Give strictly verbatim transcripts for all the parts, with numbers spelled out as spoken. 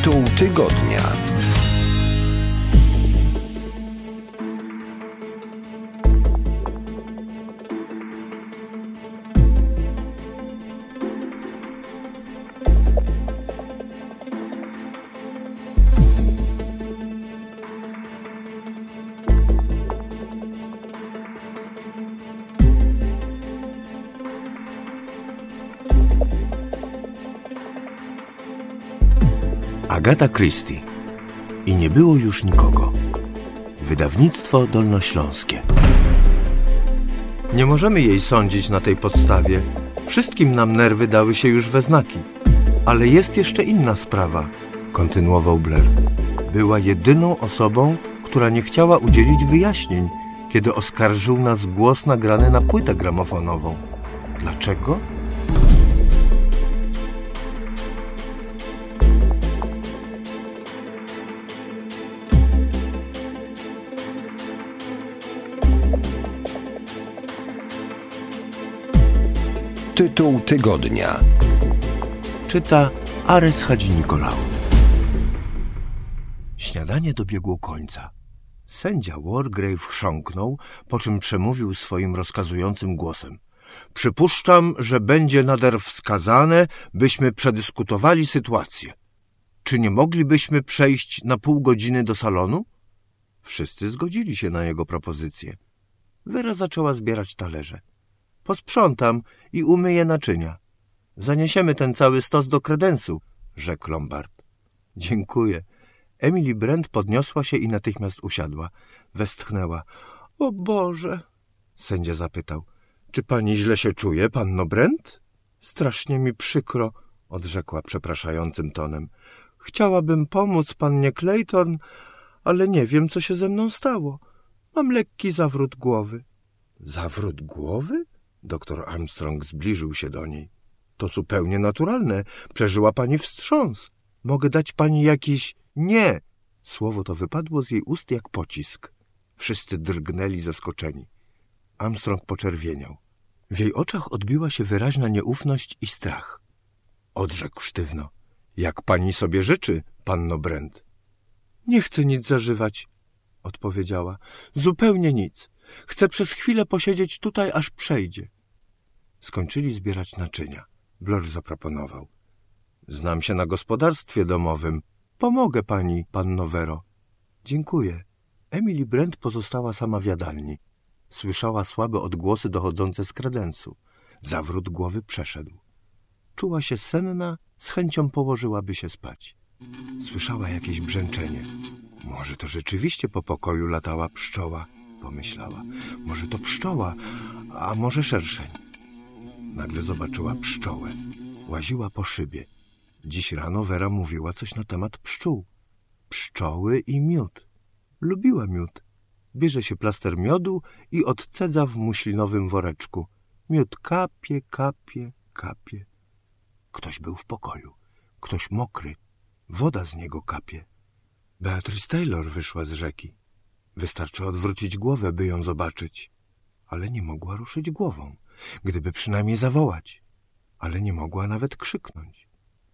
Tytuł tygodnia. Agata Christie. I nie było już nikogo. Wydawnictwo dolnośląskie. Nie możemy jej sądzić na tej podstawie. Wszystkim nam nerwy dały się już we znaki. Ale jest jeszcze inna sprawa, kontynuował Blair. Była jedyną osobą, która nie chciała udzielić wyjaśnień, kiedy oskarżył nas głos nagrany na płytę gramofonową. Dlaczego? Tytuł tygodnia. Czyta Ares Hadzi-Nikolaou. Śniadanie dobiegło końca. Sędzia Wargrave chrząknął, po czym przemówił swoim rozkazującym głosem. Przypuszczam, że będzie nader wskazane, byśmy przedyskutowali sytuację. Czy nie moglibyśmy przejść na pół godziny do salonu? Wszyscy zgodzili się na jego propozycję. Vera zaczęła zbierać talerze. Posprzątam i umyję naczynia. Zaniesiemy ten cały stos do kredensu, rzekł Lombard. Dziękuję. Emily Brent podniosła się i natychmiast usiadła. Westchnęła. O Boże! Sędzia zapytał. Czy pani źle się czuje, panno Brent? Strasznie mi przykro, odrzekła przepraszającym tonem. Chciałabym pomóc pannie Clayton, ale nie wiem, co się ze mną stało. Mam lekki zawrót głowy. Zawrót głowy? Doktor Armstrong zbliżył się do niej. To zupełnie naturalne. Przeżyła pani wstrząs. Mogę dać pani jakiś... Nie! Słowo to wypadło z jej ust jak pocisk. Wszyscy drgnęli zaskoczeni. Armstrong poczerwieniał. W jej oczach odbiła się wyraźna nieufność i strach. Odrzekł sztywno. Jak pani sobie życzy, panno Brent? Nie chcę nic zażywać, odpowiedziała. Zupełnie nic. Chcę przez chwilę posiedzieć tutaj, aż przejdzie. Skończyli zbierać naczynia. Blair zaproponował. Znam się na gospodarstwie domowym. Pomogę pani, panno Vero. Dziękuję. Emily Brent pozostała sama w jadalni. Słyszała słabe odgłosy dochodzące z kredensu. Zawrót głowy przeszedł. Czuła się senna, z chęcią położyłaby się spać. Słyszała jakieś brzęczenie. Może to rzeczywiście po pokoju latała pszczoła, pomyślała. Może to pszczoła, a może szerszeń. Nagle zobaczyła pszczołę. Łaziła po szybie. Dziś rano Vera mówiła coś na temat pszczół. Pszczoły i miód. Lubiła miód. Bierze się plaster miodu i odcedza w muślinowym woreczku. Miód kapie, kapie, kapie. Ktoś był w pokoju. Ktoś mokry. Woda z niego kapie. Beatrice Taylor wyszła z rzeki. Wystarczy odwrócić głowę, by ją zobaczyć. Ale nie mogła ruszyć głową. Gdyby przynajmniej zawołać. Ale nie mogła nawet krzyknąć.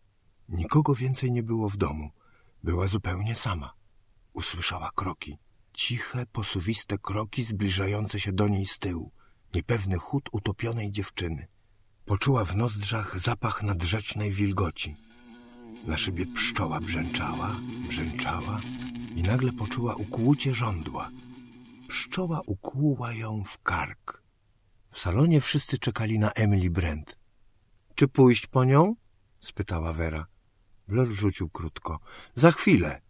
Nikogo więcej nie było w domu. Była zupełnie sama. Usłyszała kroki. Ciche, posuwiste kroki zbliżające się do niej z tyłu. Niepewny chód utopionej dziewczyny. Poczuła w nozdrzach zapach nadrzecznej wilgoci. Na szybie pszczoła brzęczała, brzęczała i nagle poczuła ukłucie żądła. Pszczoła ukłuła ją w kark. W salonie wszyscy czekali na Emily Brent. — Czy pójść po nią? — spytała Vera. Blair rzucił krótko. — Za chwilę.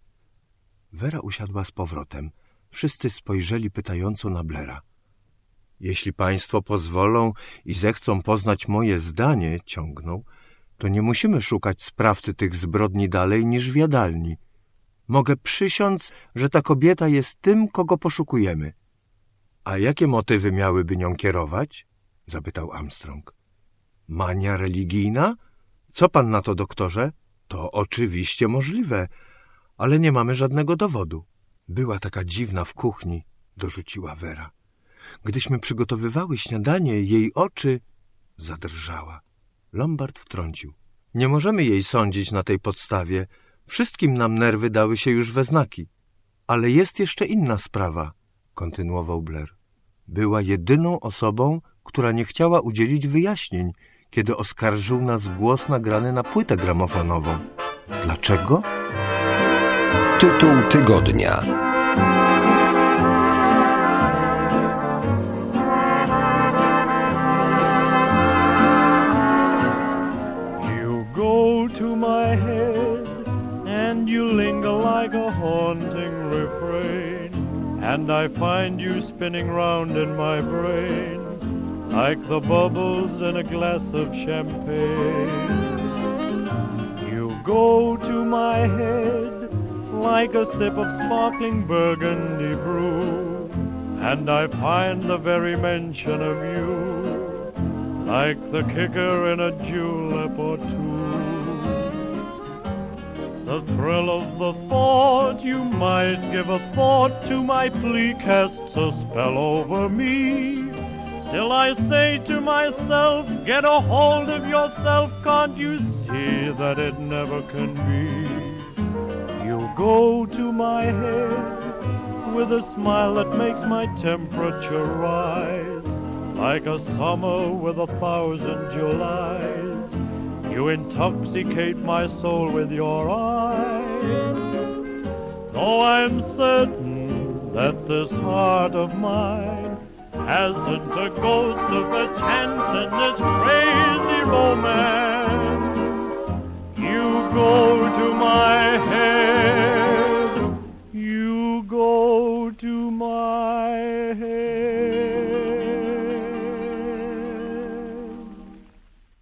Vera usiadła z powrotem. Wszyscy spojrzeli pytająco na Blaira. — Jeśli państwo pozwolą i zechcą poznać moje zdanie — ciągnął — to nie musimy szukać sprawcy tych zbrodni dalej niż w jadalni. Mogę przysiąc, że ta kobieta jest tym, kogo poszukujemy. — A jakie motywy miałyby nią kierować? — zapytał Armstrong. — Mania religijna? Co pan na to, doktorze? To oczywiście możliwe, ale nie mamy żadnego dowodu. Była taka dziwna w kuchni, dorzuciła Vera. Gdyśmy przygotowywały śniadanie, jej oczy... Zadrżała. Lombard wtrącił. Nie możemy jej sądzić na tej podstawie. Wszystkim nam nerwy dały się już we znaki. Ale jest jeszcze inna sprawa, kontynuował Blair. Była jedyną osobą, która nie chciała udzielić wyjaśnień, kiedy oskarżył nas głos nagrany na płytę gramofonową. Dlaczego? Tytuł tygodnia. You go to my head and you linger like a haunting refrain, and I find you spinning round in my brain like the bubbles in a glass of champagne. You go to my head like a sip of sparkling burgundy brew, and I find the very mention of you like the kicker in a julep or two. The thrill of the thought you might give a thought to my plea casts a spell over me. Still I say to myself, get a hold of yourself, can't you see that it never can be? You go to my head with a smile that makes my temperature rise, like a summer with a thousand Julys. You intoxicate my soul with your eyes. Though I'm certain that this heart of mine hasn't a ghost of a chance in this crazy romance.